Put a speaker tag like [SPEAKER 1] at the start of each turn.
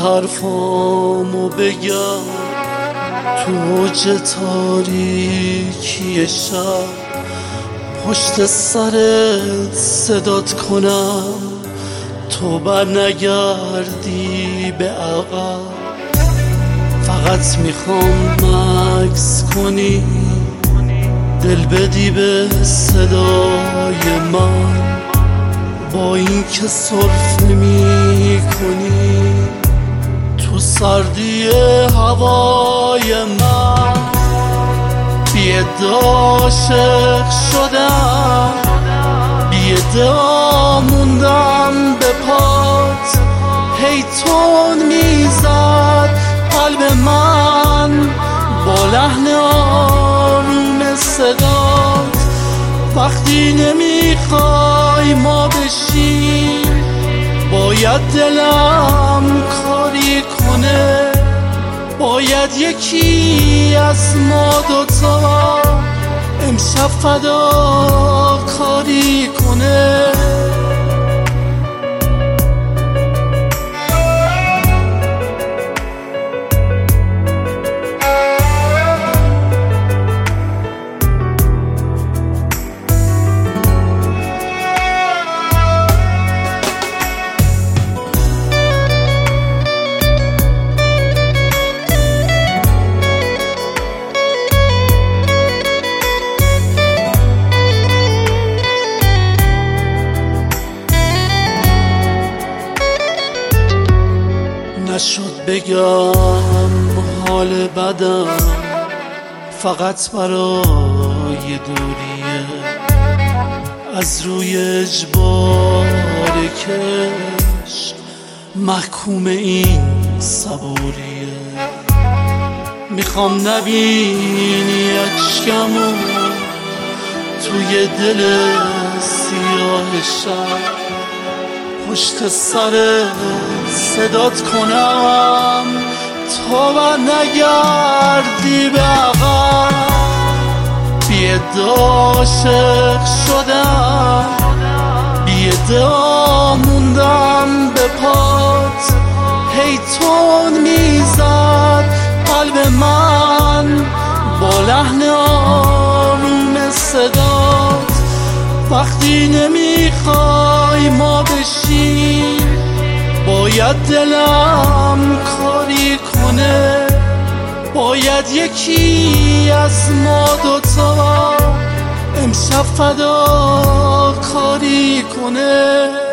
[SPEAKER 1] حرفامو بگم تو اوج تاریکی شب، پشت سرت صدات کنم تو بر نگردی به عقب. فقط میخوام مکس کنی، دل بدی به صدای من، با این که سرفه میکنی تو سردی هوای من. بی‌ادعا عاشق شدم، بی‌ادعا موندم به پات، هی تون میزد قلب من با لحن آروم صدات. وقتی نمیخوای ما بشیم باید دلم کاری کنه، باید یکی از ما دوتا امشب فدا کاری کنه. نشد بگم حال بدم فقط برای دوریه، از روی اجبار کشق محکوم این صبوریه. میخوام نبینی اشکمو توی دل سیاه شب، پشت سر صدات کنم تا بر نگردی به عقب. بی‌ادعا عاشق شدم، بی‌ادعا موندم به پات، هی تون میزد قلب من با لحن آروم صدات. وقتی نمیخوای ما بشیم باید دلم کاری کنه، باید یکی از ما دوتا امشب فدا کاری کنه.